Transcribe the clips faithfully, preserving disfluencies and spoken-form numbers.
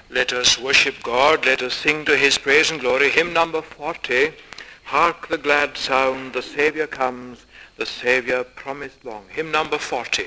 Let us worship God, let us sing to his praise and glory. Hymn number forty, Hark the glad sound, the Saviour comes, the Saviour promised long. Hymn number forty.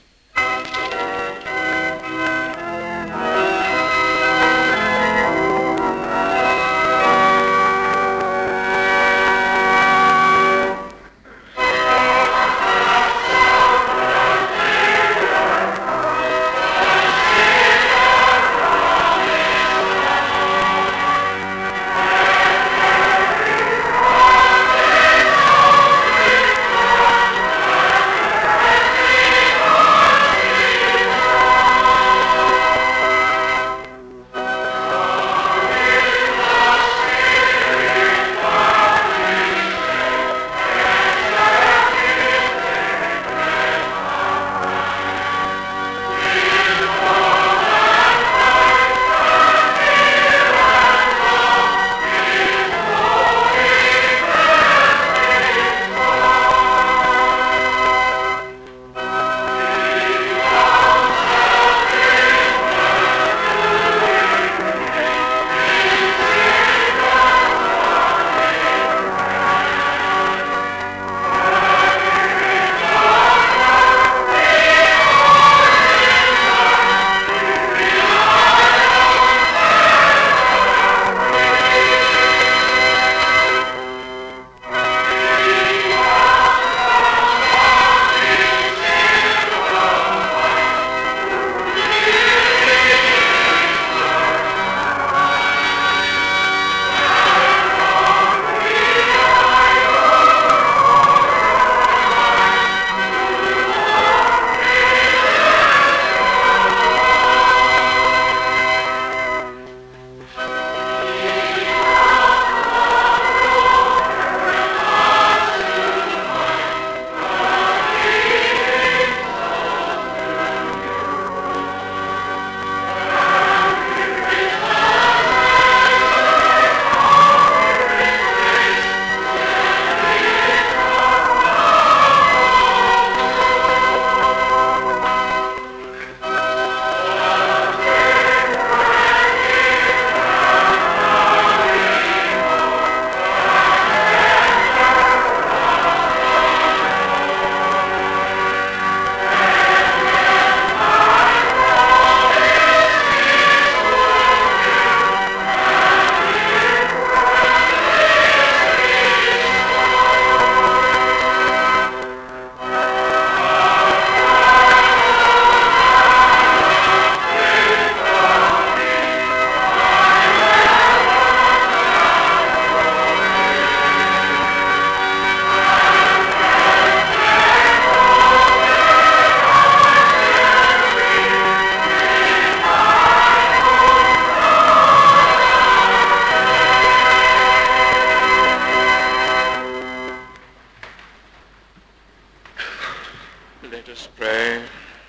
Let us pray.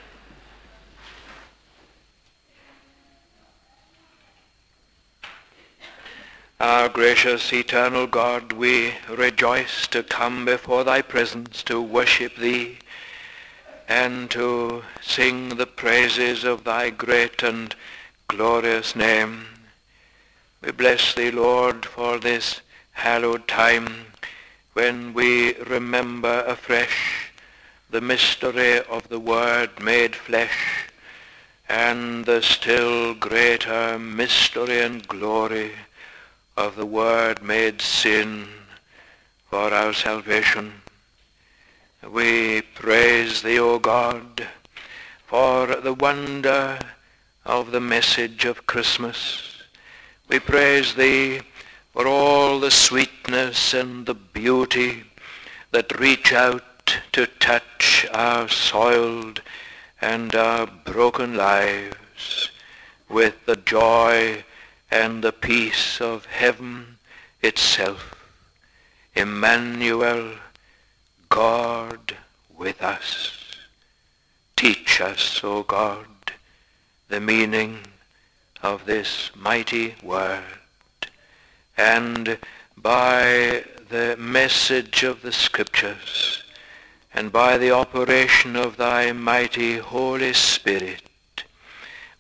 Our gracious eternal God, we rejoice to come before thy presence to worship thee and to sing the praises of thy great and glorious name. We bless thee, Lord, for this hallowed time when we remember afresh the mystery of the Word made flesh and the still greater mystery and glory of the Word made sin for our salvation. We praise thee, O God, for the wonder of the message of Christmas. We praise thee for all the sweetness and the beauty that reach out to touch our soiled and our broken lives with the joy and the peace of heaven itself. Emmanuel, God with us. Teach us, O God, the meaning of this mighty word, and by the message of the Scriptures, and by the operation of thy mighty Holy Spirit,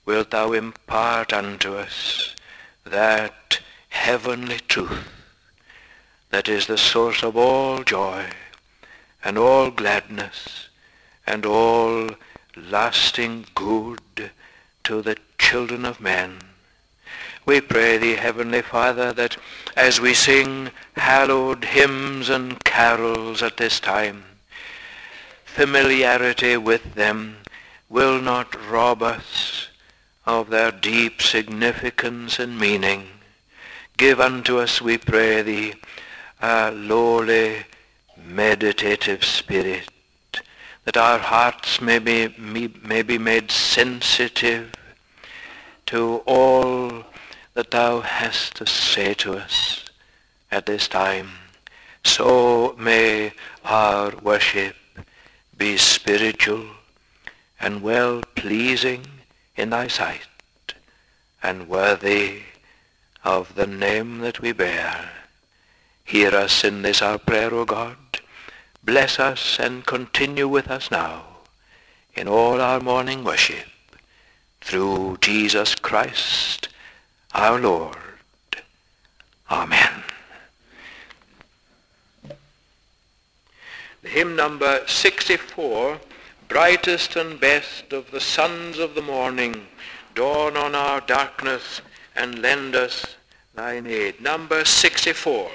wilt thou impart unto us that heavenly truth that is the source of all joy and all gladness and all lasting good to the children of men. We pray thee, Heavenly Father, that as we sing hallowed hymns and carols at this time, familiarity with them will not rob us of their deep significance and meaning. Give unto us, we pray thee, a lowly, meditative spirit, that our hearts may be, may be made sensitive to all that thou hast to say to us at this time. So may our worship be spiritual and well-pleasing in thy sight, and worthy of the name that we bear. Hear us in this our prayer, O God. Bless us and continue with us now in all our morning worship, through Jesus Christ our Lord. Amen. The hymn number sixty-four, Brightest and Best of the Sons of the Morning, dawn on our darkness and lend us thine aid. Number sixty-four.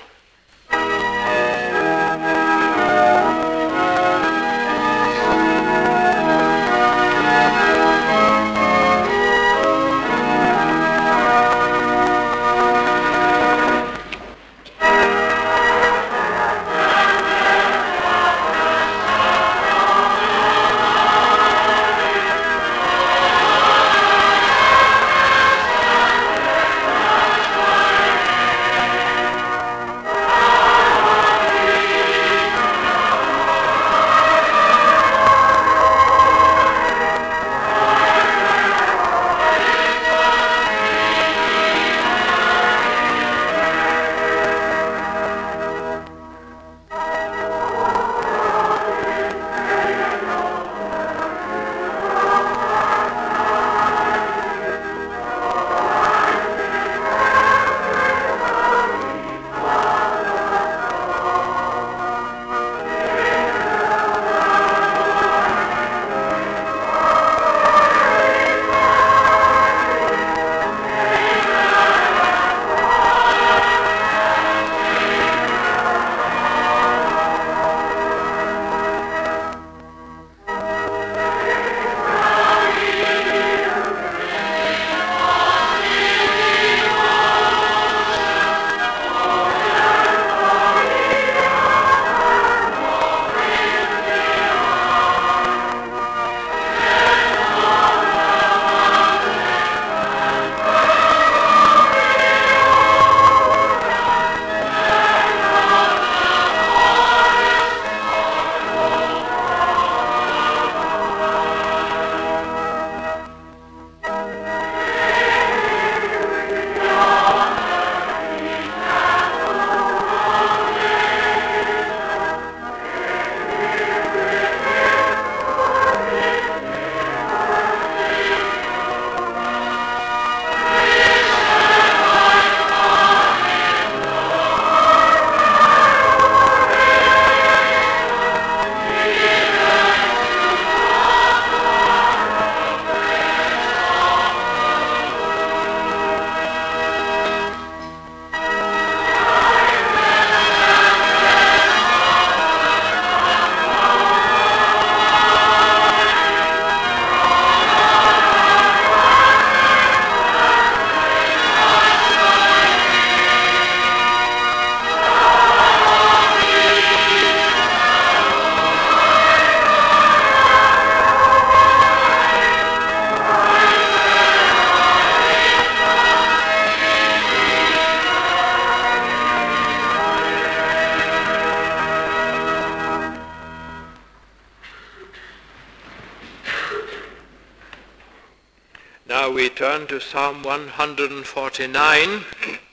Now we turn to Psalm one forty-nine,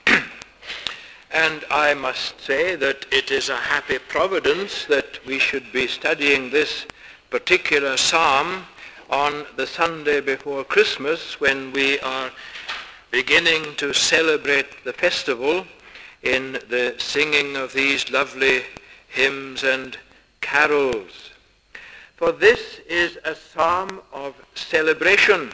and I must say that it is a happy providence that we should be studying this particular psalm on the Sunday before Christmas, when we are beginning to celebrate the festival in the singing of these lovely hymns and carols. For this is a psalm of celebration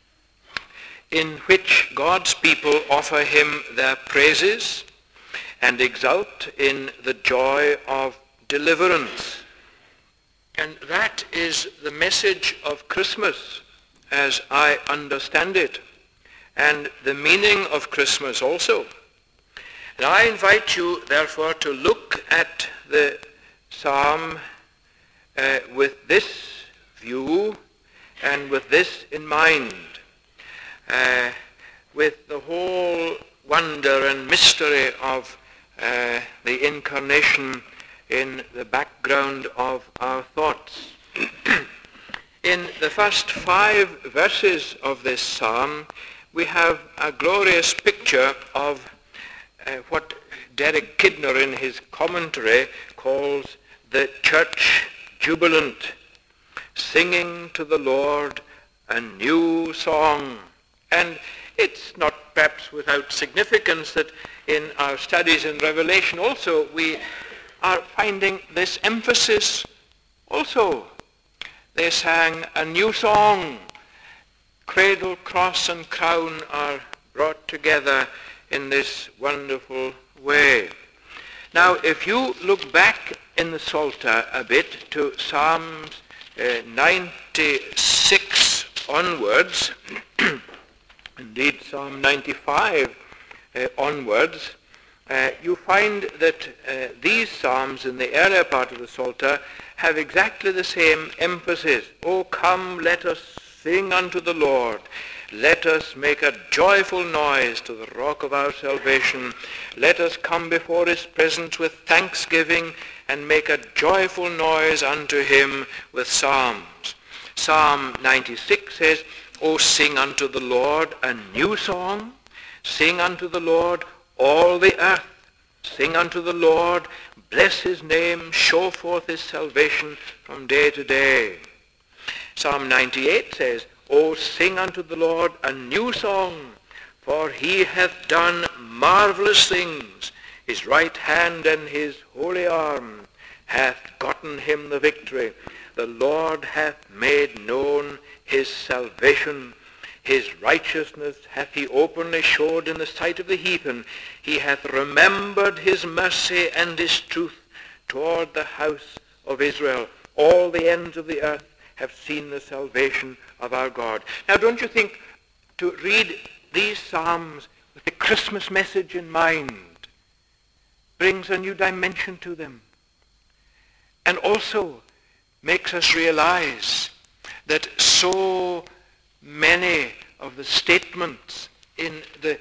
in which God's people offer him their praises and exult in the joy of deliverance. And that is the message of Christmas as I understand it, and the meaning of Christmas also. And I invite you, therefore, to look at the psalm uh, with this view and with this in mind, uh, with the whole wonder and mystery of uh, the incarnation in the background of our thoughts. In the first five verses of this psalm, we have a glorious picture of uh, what Derek Kidner in his commentary calls the church jubilant, singing to the Lord a new song. And it's not perhaps without significance that in our studies in Revelation also we are finding this emphasis also. They sang a new song. Cradle, cross, and crown are brought together in this wonderful way. Now, if you look back in the Psalter a bit to Psalms uh, ninety-six onwards, indeed Psalm ninety-five uh, onwards, Uh, you find that uh, these psalms in the earlier part of the Psalter have exactly the same emphasis. Oh, come, let us sing unto the Lord. Let us make a joyful noise to the rock of our salvation. Let us come before his presence with thanksgiving and make a joyful noise unto him with psalms. Psalm ninety-six says, Oh, sing unto the Lord a new song. Sing unto the Lord all the earth. Sing unto the Lord, bless his name, show forth his salvation from day to day. Psalm ninety-eight says, O sing unto the Lord a new song, for he hath done marvelous things. His right hand and his holy arm hath gotten him the victory. The Lord hath made known his salvation. His righteousness hath he openly showed in the sight of the heathen. He hath remembered his mercy and his truth toward the house of Israel. All the ends of the earth have seen the salvation of our God. Now, don't you think to read these psalms with the Christmas message in mind brings a new dimension to them, and also makes us realize that so many of the statements in the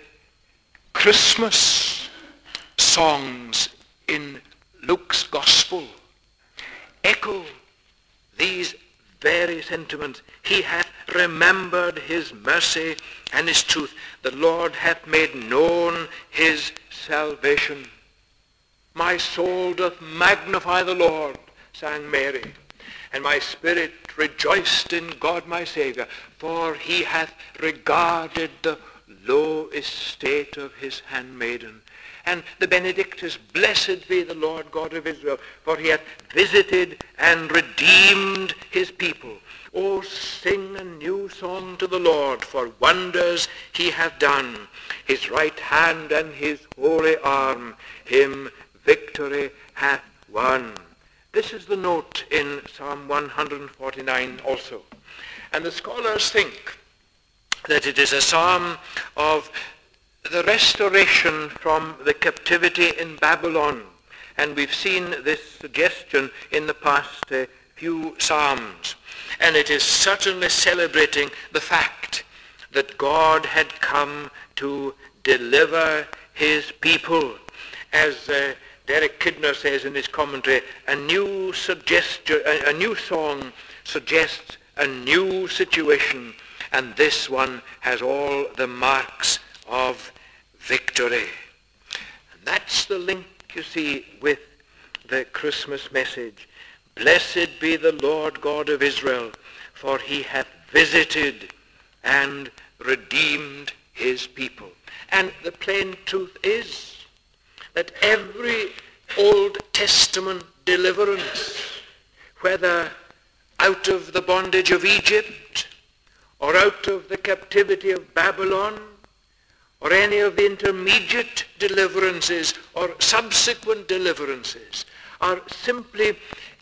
Christmas songs in Luke's Gospel echo these very sentiments. He hath remembered his mercy and his truth. The Lord hath made known his salvation. My soul doth magnify the Lord, sang Mary, and my spirit rejoiced in God my Saviour, for he hath regarded the low estate of his handmaiden. And the Benedictus, blessed be the Lord God of Israel, for he hath visited and redeemed his people. O sing a new song to the Lord, for wonders he hath done. His right hand and his holy arm him victory hath won. This is the note in Psalm one forty-nine also. And the scholars think that it is a psalm of the restoration from the captivity in Babylon. And we've seen this suggestion in the past uh, few psalms. And it is certainly celebrating the fact that God had come to deliver his people. As uh, Derek Kidner says in his commentary, a new suggestion, a, a new song suggests a new situation, and this one has all the marks of victory. And that's the link, you see, with the Christmas message. Blessed be the Lord God of Israel, for he hath visited and redeemed his people. And the plain truth is that every Old Testament deliverance, whether out of the bondage of Egypt or out of the captivity of Babylon or any of the intermediate deliverances or subsequent deliverances, are simply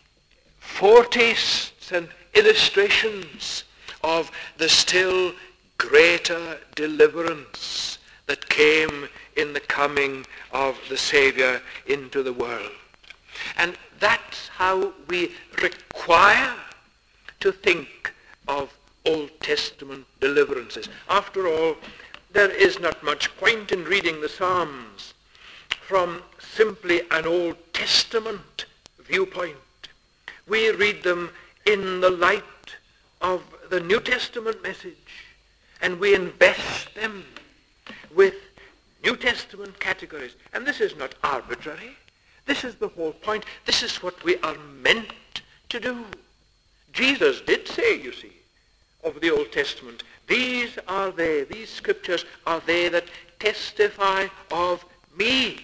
foretastes and illustrations of the still greater deliverance that came in the coming of the Savior into the world. And that's how we require to think of Old Testament deliverances. After all, there is not much point in reading the Psalms from simply an Old Testament viewpoint. We read them in the light of the New Testament message, and we invest them with New Testament categories. And this is not arbitrary. This is the whole point. This is what we are meant to do. Jesus did say, you see, of the Old Testament, these are they, these scriptures are they that testify of me.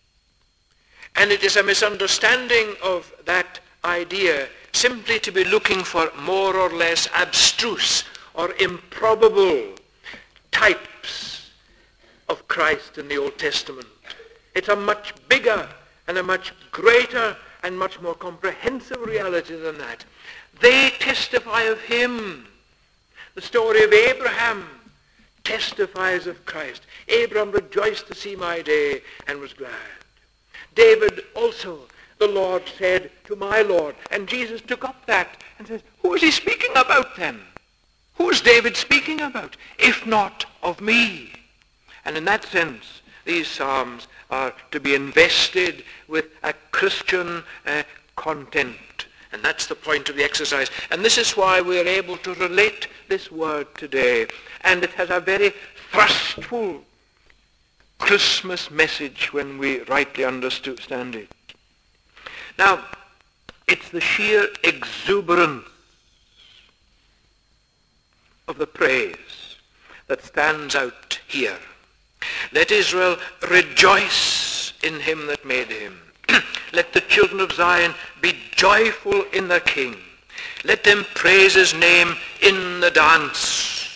And it is a misunderstanding of that idea simply to be looking for more or less abstruse or improbable types of Christ in the Old Testament. It's a much bigger and a much greater and much more comprehensive reality than that. They testify of him. The story of Abraham testifies of Christ. Abraham rejoiced to see my day and was glad. David also, the Lord said to my Lord, and Jesus took up that and says, who is he speaking about then? Who is David speaking about, if not of me? And in that sense, these Psalms are to be invested with a Christian uh, content. And that's the point of the exercise. And this is why we are able to relate this word today. And it has a very thrustful Christmas message when we rightly understand it. Now, it's the sheer exuberance of the praise that stands out here. Let Israel rejoice in him that made him. Let the children of Zion be joyful in their King. Let them praise his name in the dance.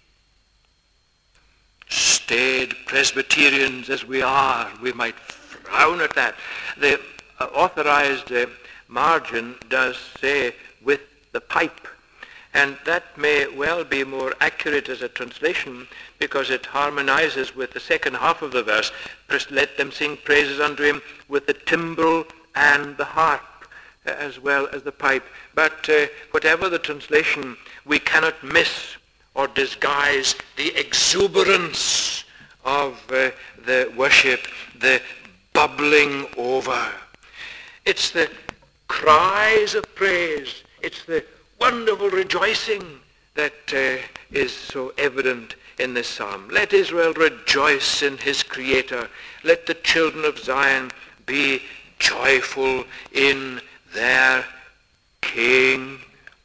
Staid Presbyterians as we are, we might frown at that. The uh, authorized uh, margin does say with the pipe. And that may well be more accurate as a translation because it harmonizes with the second half of the verse. Let them sing praises unto him with the timbrel and the harp as well as the pipe. But uh, whatever the translation, we cannot miss or disguise the exuberance of uh, the worship, the bubbling over. It's the cries of praise. It's the wonderful rejoicing that uh, is so evident in this psalm. Let Israel rejoice in his Creator. Let the children of Zion be joyful in their King.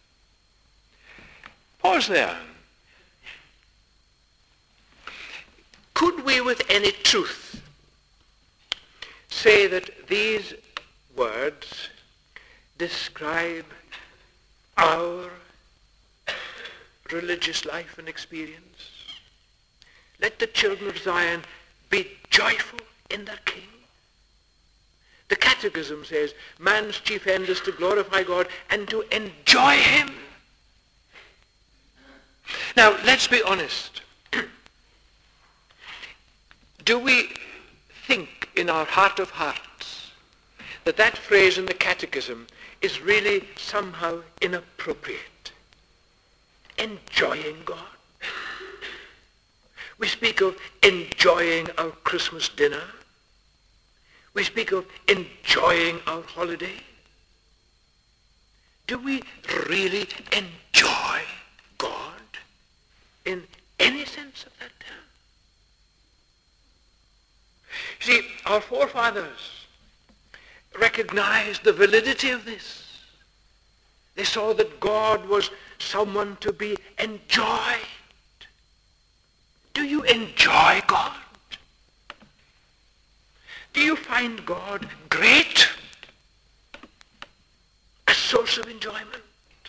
Pause there. Could we with any truth say that these words describe our religious life and experience? Let the children of Zion be joyful in their King. The Catechism says man's chief end is to glorify God and to enjoy him. Now, let's be honest. Do we think in our heart of hearts that that phrase in the Catechism is really somehow inappropriate? Enjoying God. We speak of enjoying our Christmas dinner. We speak of enjoying our holiday. Do we really enjoy God in any sense of that term? See, our forefathers recognized the validity of this. They saw that God was someone to be enjoyed. Do you enjoy God? Do you find God great? A source of enjoyment?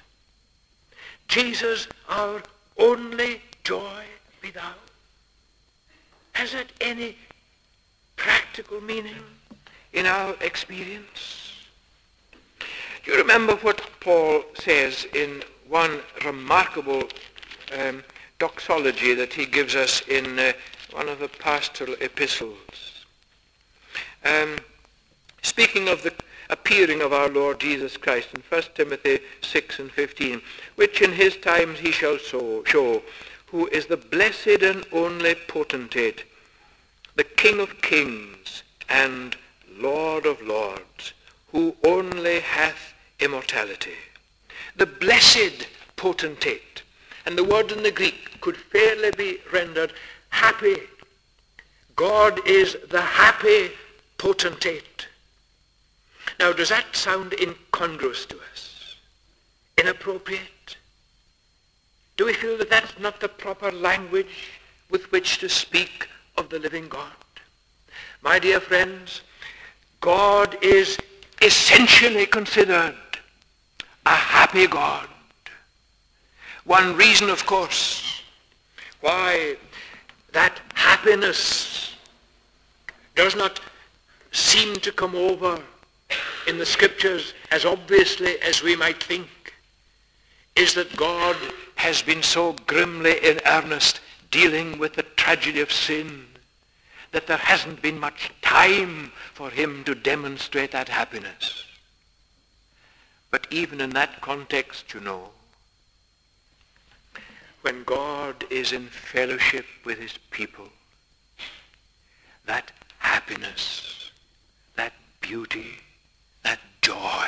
Jesus, our only joy be thou. Has that any practical meaning in our experience? Do you remember what Paul says in one remarkable um, doxology that he gives us in uh, one of the pastoral epistles? Um, speaking of the appearing of our Lord Jesus Christ in First Timothy six and fifteen, which in his times he shall so, show, who is the blessed and only potentate, the King of kings and Lord of lords, who only hath immortality. The blessed potentate, and the word in the Greek could fairly be rendered happy. God is the happy potentate. Now, does that sound incongruous to us? Inappropriate? Do we feel that that's not the proper language with which to speak of the living God? My dear friends, God is essentially considered a happy God. One reason, of course, why that happiness does not seem to come over in the scriptures as obviously as we might think, is that God has been so grimly in earnest dealing with the tragedy of sin that there hasn't been much time for him to demonstrate that happiness. But even in that context, you know, when God is in fellowship with his people, that happiness, that beauty, that joy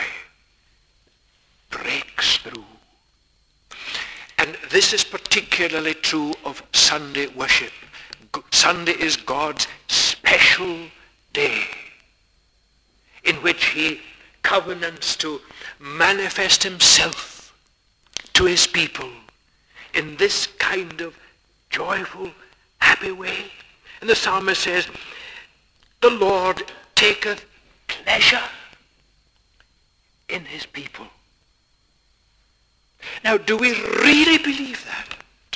breaks through. And this is particularly true of Sunday worship. Sunday is God's special day in which he covenants to manifest himself to his people in this kind of joyful, happy way. And the psalmist says, the Lord taketh pleasure in his people. Now, do we really believe that?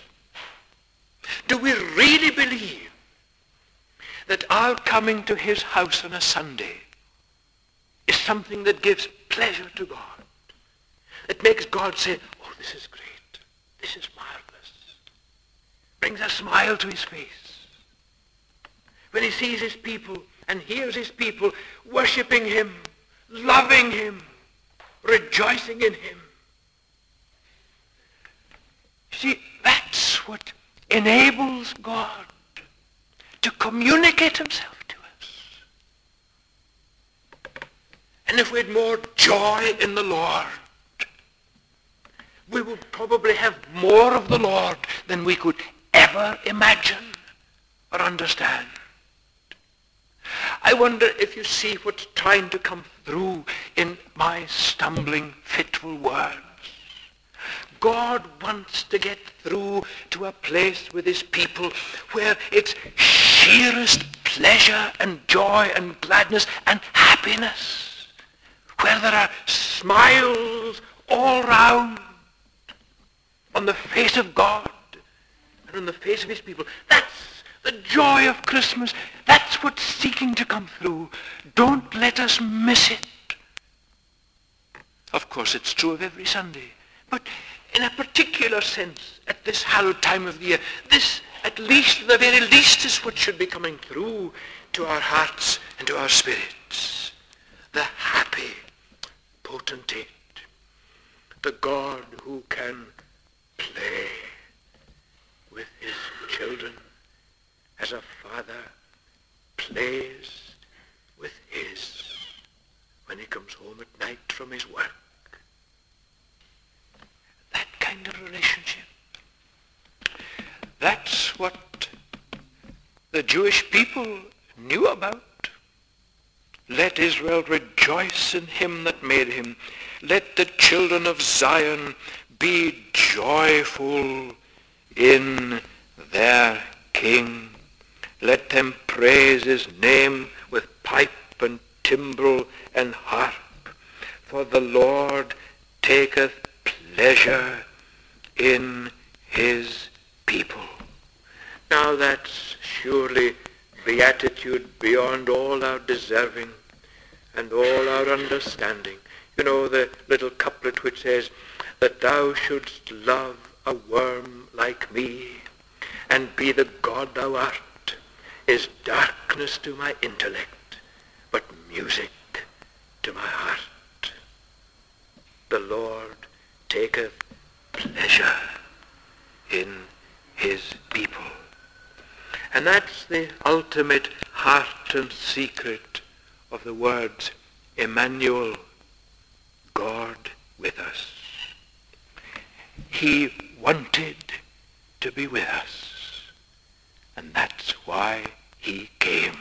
Do we really believe that our coming to his house on a Sunday is something that gives pleasure to God? It makes God say, oh, this is great. This is marvelous. Brings a smile to his face. When he sees his people and hears his people worshiping him, loving him, rejoicing in him. See, that's what enables God to communicate himself to us. And if we had more joy in the Lord, we would probably have more of the Lord than we could ever imagine or understand. I wonder if you see what's trying to come through in my stumbling, fitful words. God wants to get through to a place with his people where it's sheerest pleasure and joy and gladness and happiness, where there are smiles all round on the face of God and on the face of his people. That's the joy of Christmas. That's what's seeking to come through. Don't let us miss it. Of course, it's true of every Sunday, but in a particular sense, at this hallowed time of the year, this, at least, the very least, is what should be coming through to our hearts and to our spirits. The happy potentate, the God who can play with his children as a father plays with his when he comes home at night from his work. That kind of relationship. That's what the Jewish people knew about. Let Israel rejoice in him that made him. Let the children of Zion be joyful in their King. Let them praise his name with pipe and timbrel and harp, for the Lord taketh pleasure in his people. Now that's surely beatitude beyond all our deserving and all our understanding. You know the little couplet which says, that thou shouldst love a worm like me, and be the God thou art, is darkness to my intellect, but music to my heart. The Lord taketh pleasure in his people. And that's the ultimate heart and secret of the words, Emmanuel, God with us. He wanted to be with us, and that's why he came.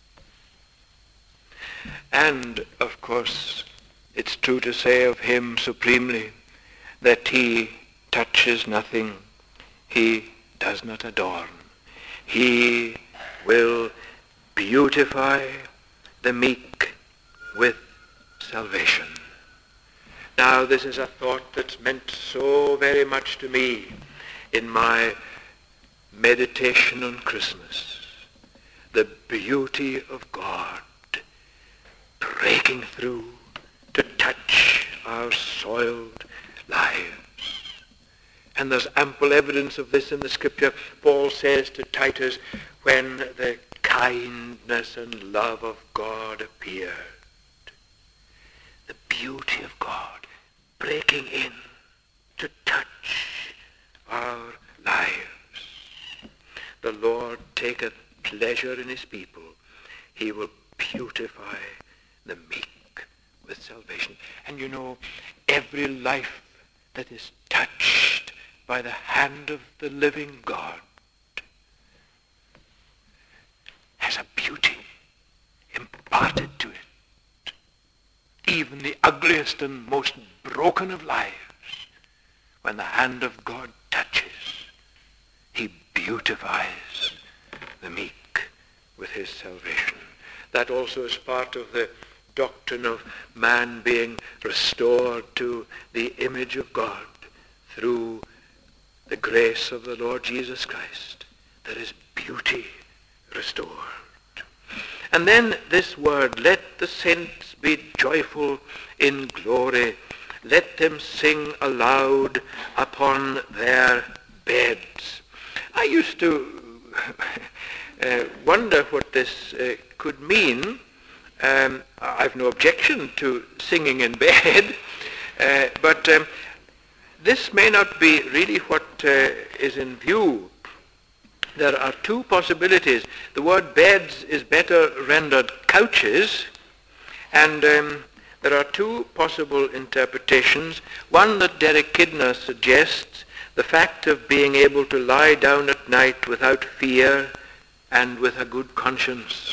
And, of course, it's true to say of him supremely that he touches nothing, he does not adorn. He will beautify the meek with salvation. Now, this is a thought that's meant so very much to me in my meditation on Christmas. The beauty of God breaking through to touch our soiled lives. And there's ample evidence of this in the Scripture. Paul says to Titus, when the kindness and love of God appeared, the beauty of God breaking in to touch our lives. The Lord taketh pleasure in his people. He will beautify the meek with salvation. And you know, every life that is touched by the hand of the living God has a beauty imparted to it. Even the ugliest and most broken of lives, when the hand of God touches, he beautifies the meek with his salvation. That also is part of the doctrine of man being restored to the image of God through the grace of the Lord Jesus Christ. There is beauty restored. And then this word, let the saints be joyful in glory. Let them sing aloud upon their beds. I used to uh, wonder what this uh, could mean. Um, I've no objection to singing in bed, uh, but um, this may not be really what uh, is in view. There are two possibilities. The word beds is better rendered couches, and um, there are two possible interpretations. One that Derek Kidner suggests, the fact of being able to lie down at night without fear and with a good conscience.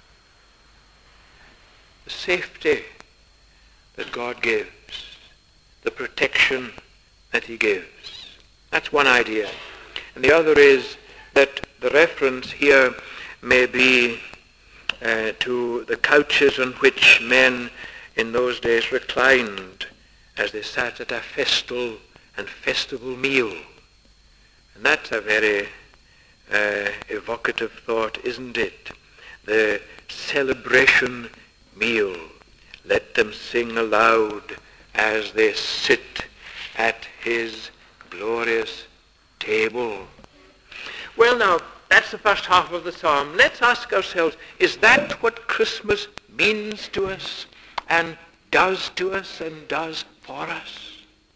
The safety that God gives, the protection that he gives. That's one idea. And the other is that the reference here may be uh, to the couches on which men in those days reclined as they sat at a festal and festival meal. And that's a very uh, evocative thought, isn't it? The celebration meal. Let them sing aloud as they sit at his glorious table. Well, now, that's the first half of the psalm. Let's ask ourselves, is that what Christmas means to us and does to us and does for us?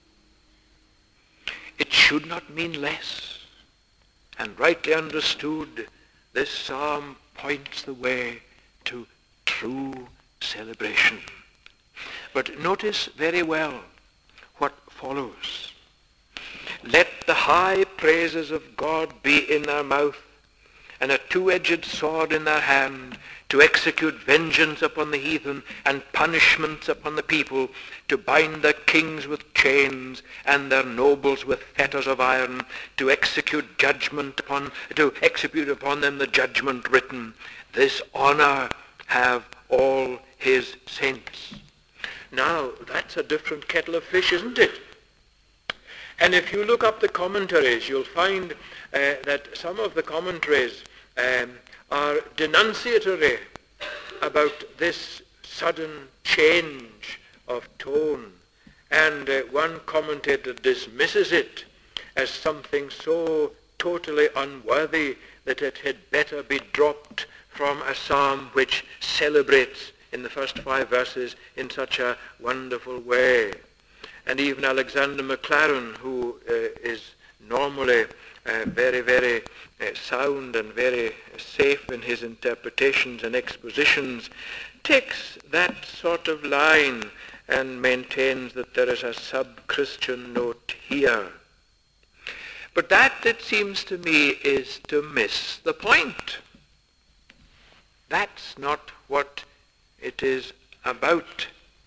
It should not mean less. And rightly understood, this psalm points the way to true celebration. But notice very well what follows. Let the high praises of God be in their mouth, and a two-edged sword in their hand, to execute vengeance upon the heathen and punishments upon the people, to bind their kings with chains and their nobles with fetters of iron, to execute judgment upon, to execute upon them the judgment written. This honor have all his saints. Now, that's a different kettle of fish, isn't it? And if you look up the commentaries, you'll find uh, that some of the commentaries um, are denunciatory about this sudden change of tone. And uh, one commentator dismisses it as something so totally unworthy that it had better be dropped from a psalm which celebrates in the first five verses in such a wonderful way. And even Alexander Maclaren, who uh, is normally uh, very, very uh, sound and very safe in his interpretations and expositions, takes that sort of line and maintains that there is a sub-Christian note here. But that, it seems to me, is to miss the point. That's not what it is about.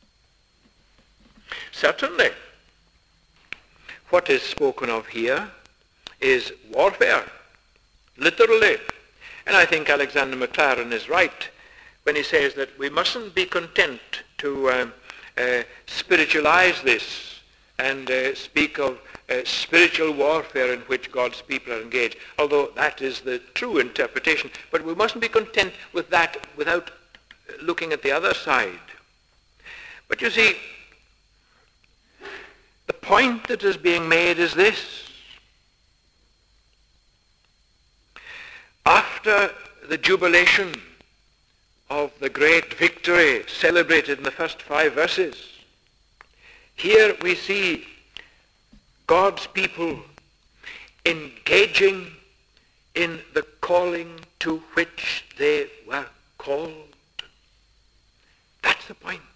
Certainly, what is spoken of here is warfare, literally. And I think Alexander Maclaren is right when he says that we mustn't be content to uh, uh, spiritualize this and uh, speak of uh, spiritual warfare in which God's people are engaged, although that is the true interpretation. But we mustn't be content with that without looking at the other side. But you see, the point that is being made is this. After the jubilation of the great victory celebrated in the first five verses, here we see God's people engaging in the calling to which they were called. That's the point.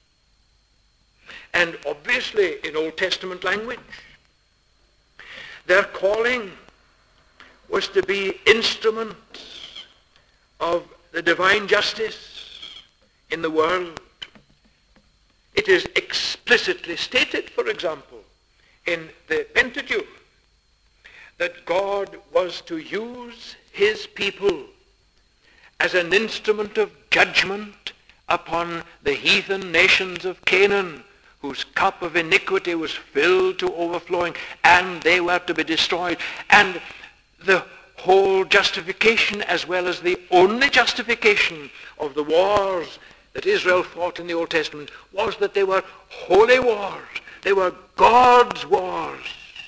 And obviously, in Old Testament language, their calling was to be instruments of the divine justice in the world. It is explicitly stated, for example, in the Pentateuch, that God was to use his people as an instrument of judgment upon the heathen nations of Canaan, whose cup of iniquity was filled to overflowing, and they were to be destroyed. And the whole justification, as well as the only justification of the wars that Israel fought in the Old Testament, was that they were holy wars. They were God's wars.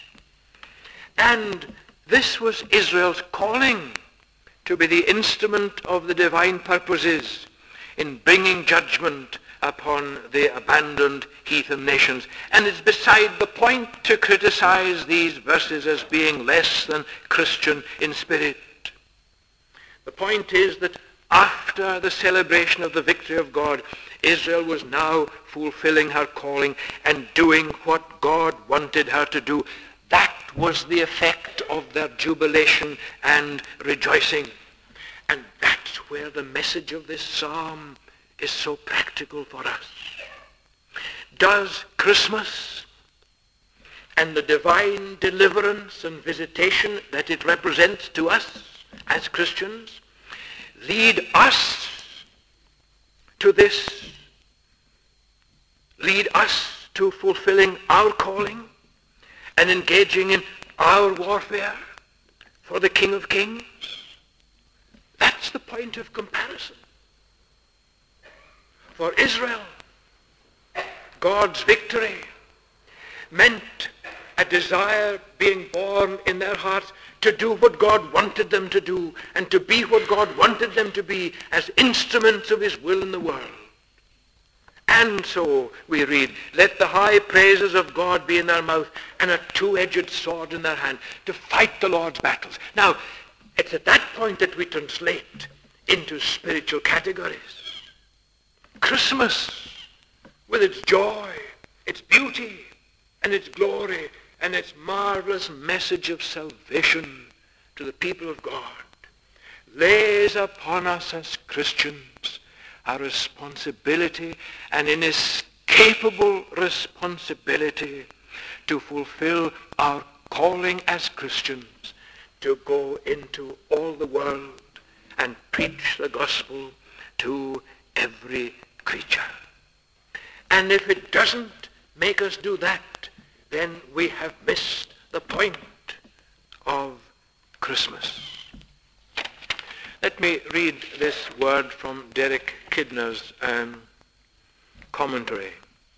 And this was Israel's calling, to be the instrument of the divine purposes in bringing judgment upon the abandoned heathen nations. And it's beside the point to criticize these verses as being less than Christian in spirit. The point is that after the celebration of the victory of God, Israel was now fulfilling her calling and doing what God wanted her to do. That was the effect of their jubilation and rejoicing. And that's where the message of this psalm is so practical for us. Does Christmas and the divine deliverance and visitation that it represents to us as Christians lead us to this, lead us to fulfilling our calling and engaging in our warfare for the King of Kings? That's the point of comparison. For Israel, God's victory meant a desire being born in their hearts to do what God wanted them to do and to be what God wanted them to be as instruments of his will in the world. And so we read, let the high praises of God be in their mouth and a two-edged sword in their hand to fight the Lord's battles. Now, it's at that point that we translate into spiritual categories. Christmas, with its joy, its beauty, and its glory, and its marvelous message of salvation to the people of God, lays upon us as Christians a responsibility, an inescapable responsibility to fulfill our calling as Christians, to go into all the world and preach the gospel to every creature. And if it doesn't make us do that, then we have missed the point of Christmas. Let me read this word from Derek Kidner's um, commentary.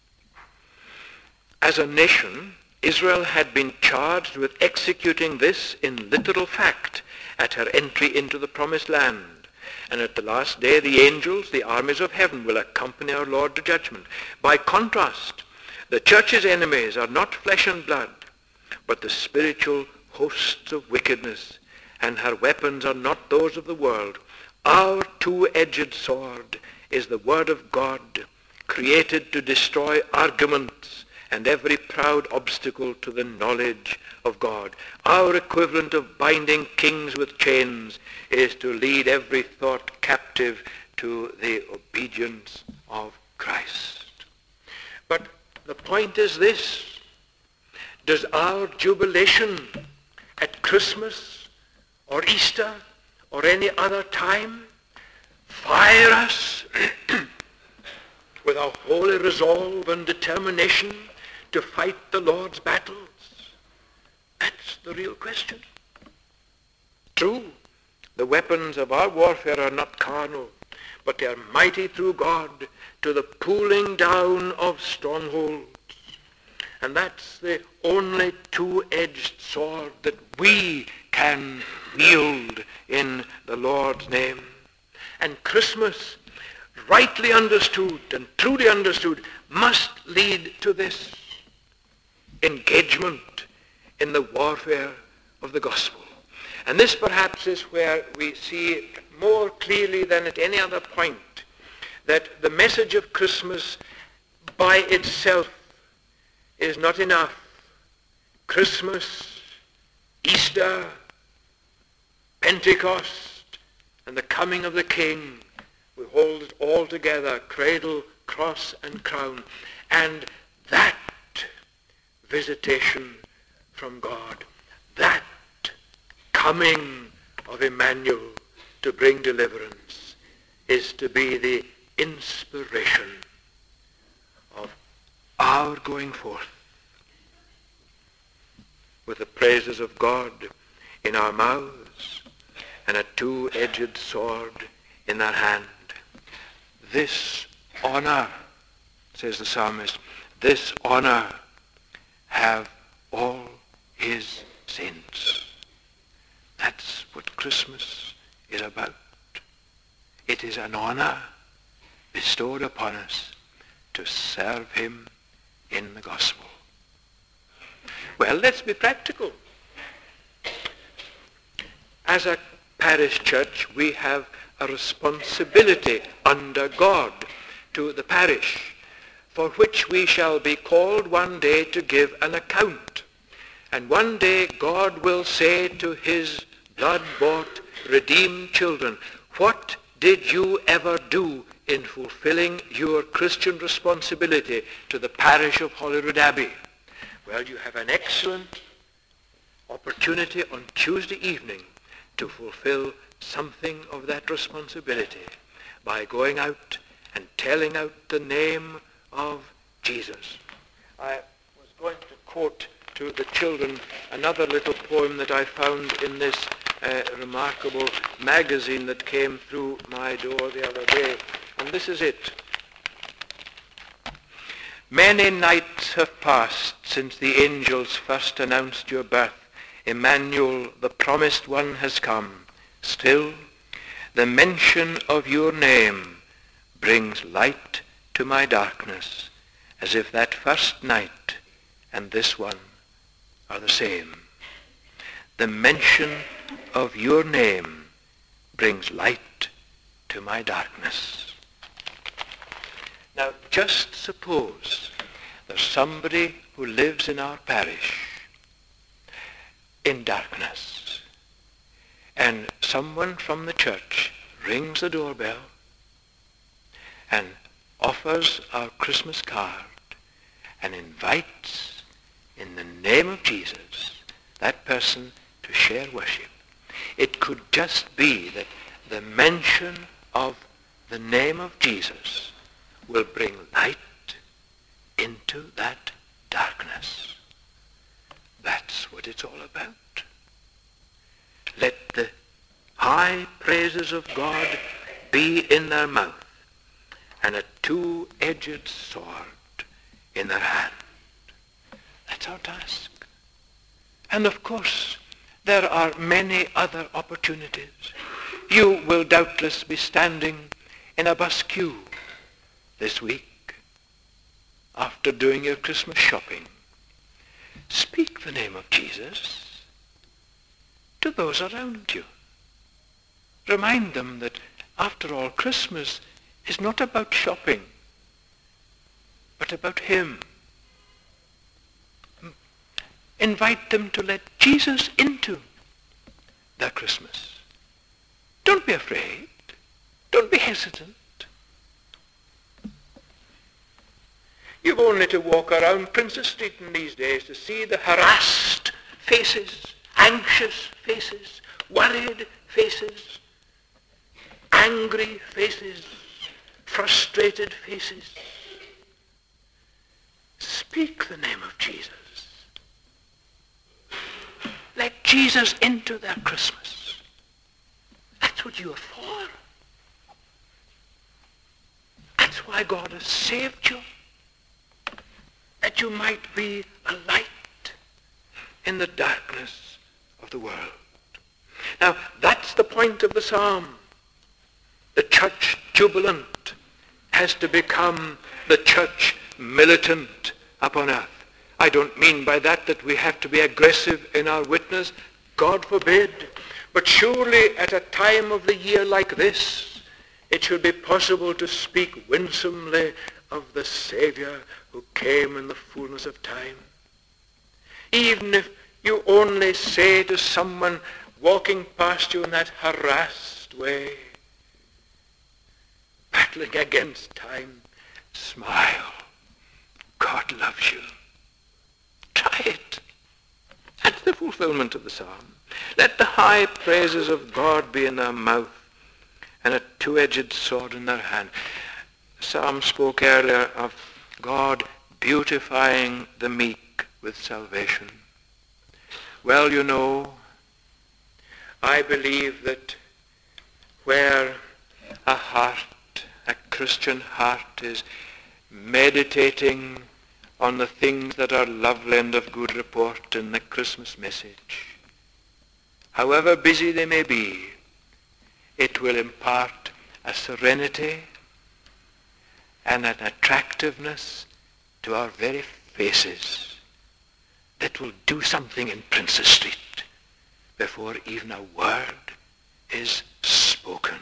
As a nation, Israel had been charged with executing this in literal fact at her entry into the promised land. And at the last day, the angels, the armies of heaven, will accompany our Lord to judgment. By contrast, the church's enemies are not flesh and blood, but the spiritual hosts of wickedness, and her weapons are not those of the world. Our two-edged sword is the word of God, created to destroy arguments and every proud obstacle to the knowledge of God. Our equivalent of binding kings with chains is to lead every thought captive to the obedience of Christ. But the point is this: does our jubilation at Christmas or Easter or any other time fire us with a holy resolve and determination to fight the Lord's battles? That's the real question. True, the weapons of our warfare are not carnal, but they are mighty through God to the pulling down of strongholds. And that's the only two-edged sword that we can wield in the Lord's name. And Christmas, rightly understood and truly understood, must lead to this engagement in the warfare of the gospel. And this perhaps is where we see more clearly than at any other point that the message of Christmas by itself is not enough. Christmas, Easter, Pentecost, and the coming of the King, we hold it all together, cradle, cross, and crown. And that visitation from God, that coming of Emmanuel to bring deliverance, is to be the inspiration of our going forth with the praises of God in our mouths and a two-edged sword in our hand. This honor, says the psalmist, this honor have all his saints. That's what Christmas is about. It is an honor bestowed upon us to serve him in the gospel. Well, let's be practical. As a parish church, we have a responsibility under God to the parish, for which we shall be called one day to give an account. And one day God will say to his blood-bought, redeemed children, what did you ever do in fulfilling your Christian responsibility to the parish of Holyrood Abbey? Well, you have an excellent opportunity on Tuesday evening to fulfill something of that responsibility by going out and telling out the name of Jesus. I was going to quote to the children another little poem that I found in this uh, remarkable magazine that came through my door the other day. And this is it. Many nights have passed since the angels first announced your birth. Emmanuel, the promised one, has come. Still, the mention of your name brings light to my darkness, as if that first night and this one are the same. The mention of your name brings light to my darkness. Now, just suppose there's somebody who lives in our parish in darkness, and someone from the church rings the doorbell, and offers our Christmas card and invites in the name of Jesus that person to share worship, it could just be that the mention of the name of Jesus will bring light into that darkness. That's what it's all about. Let the high praises of God be in their mouth and a two-edged sword in their hand. That's our task. And of course, there are many other opportunities. You will doubtless be standing in a bus queue this week after doing your Christmas shopping. Speak the name of Jesus to those around you. Remind them that, after all, Christmas is not about shopping, but about him. Invite them to let Jesus into their Christmas. Don't be afraid. Don't be hesitant. You've only to walk around Princes Street in these days to see the harassed faces, anxious faces, worried faces, angry faces, frustrated faces. Speak the name of Jesus. Let Jesus into their Christmas. That's what you are for. That's why God has saved you, that you might be a light in the darkness of the world. Now, that's the point of the psalm. The church jubilant has to become the church militant upon earth. I don't mean by that that we have to be aggressive in our witness. God forbid. But surely at a time of the year like this, it should be possible to speak winsomely of the Savior who came in the fullness of time. Even if you only say to someone walking past you in that harassed way, battling against time, smile. God loves you. Try it. That's the fulfillment of the psalm. Let the high praises of God be in their mouth and a two-edged sword in their hand. The psalm spoke earlier of God beautifying the meek with salvation. Well, you know, I believe that where a heart, a Christian heart, is meditating on the things that are lovely and of good report in the Christmas message, however busy they may be, it will impart a serenity and an attractiveness to our very faces that will do something in Princes Street before even a word is spoken.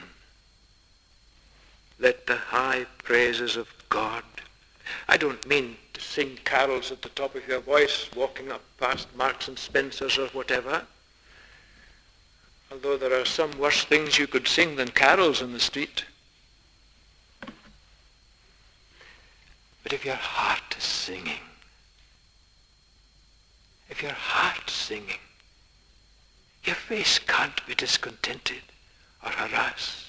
Let the high praises of God. I don't mean to sing carols at the top of your voice, walking up past Marks and Spencer's or whatever, although there are some worse things you could sing than carols in the street. But if your heart is singing, if your heart's singing, your face can't be discontented or harassed.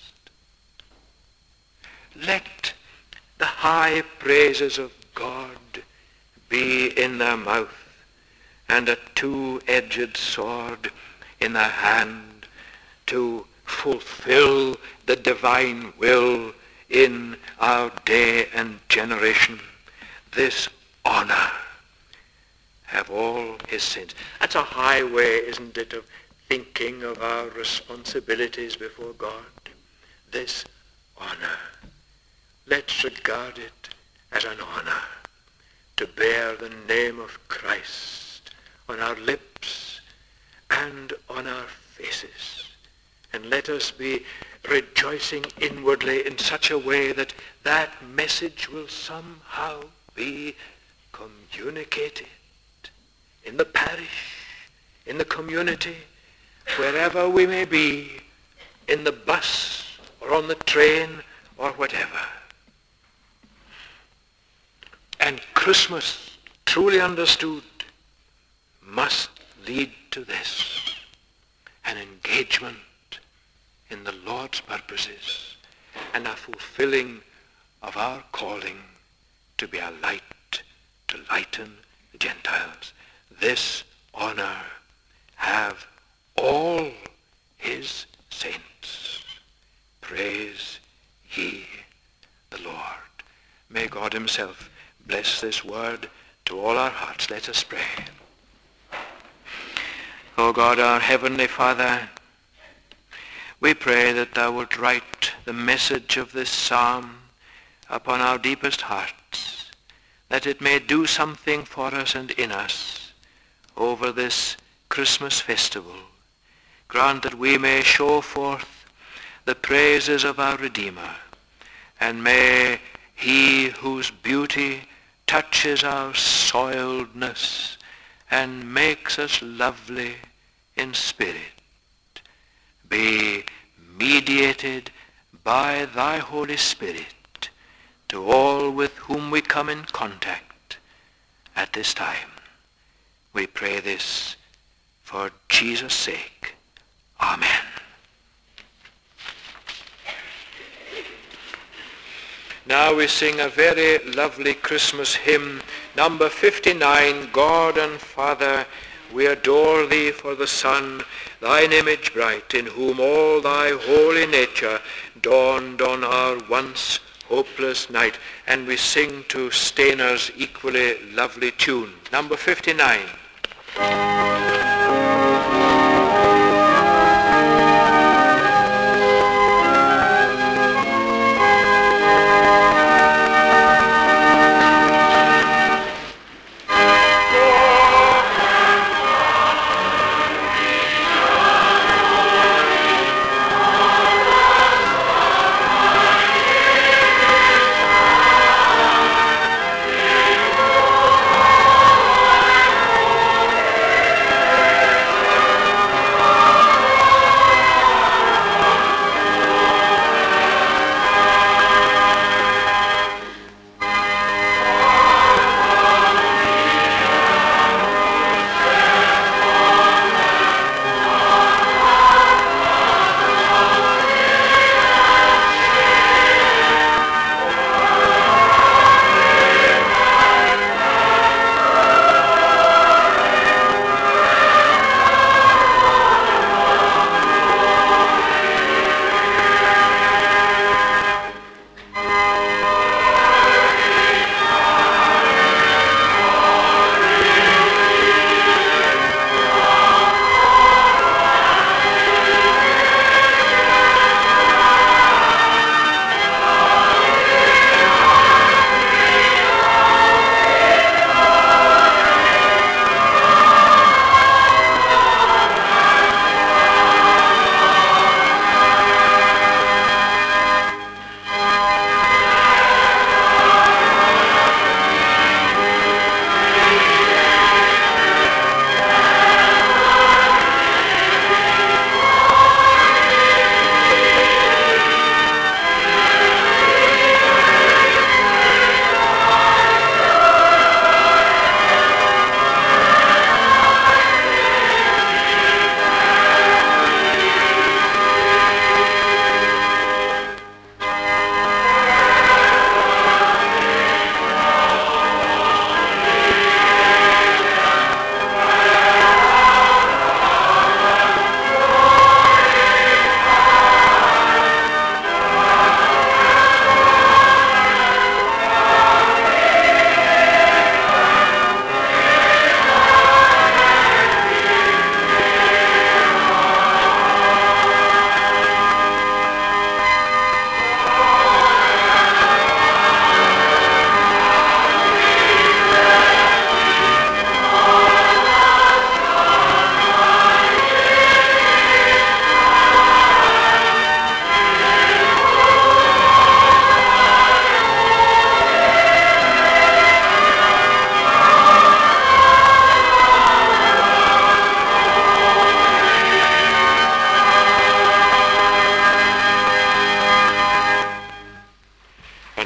Let the high praises of God be in their mouth and a two-edged sword in their hand to fulfill the divine will in our day and generation. This honor have all his saints. That's a high way, isn't it, of thinking of our responsibilities before God. This honor. Let's regard it as an honor to bear the name of Christ on our lips and on our faces. And let us be rejoicing inwardly in such a way that that message will somehow be communicated in the parish, in the community, wherever we may be, in the bus or on the train or whatever. And Christmas, truly understood, must lead to this, an engagement in the Lord's purposes and a fulfilling of our calling to be a light to lighten the Gentiles. This honor have all his saints. Praise ye the Lord. May God himself bless this word to all our hearts. Let us pray. O God, our heavenly Father, we pray that thou wilt write the message of this psalm upon our deepest hearts, that it may do something for us and in us over this Christmas festival. Grant that we may show forth the praises of our Redeemer, and may he whose beauty touches our soiledness and makes us lovely in spirit be mediated by thy Holy Spirit to all with whom we come in contact at this time. We pray this for Jesus' sake. Amen. Now we sing a very lovely Christmas hymn, number fifty-nine, God and Father, we adore thee for the Son, thine image bright, in whom all thy holy nature dawned on our once hopeless night. And we sing to Stainer's equally lovely tune, number fifty-nine.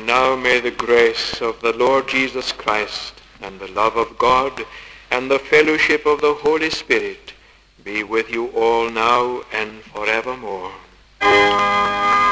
And now may the grace of the Lord Jesus Christ and the love of God and the fellowship of the Holy Spirit be with you all now and forevermore.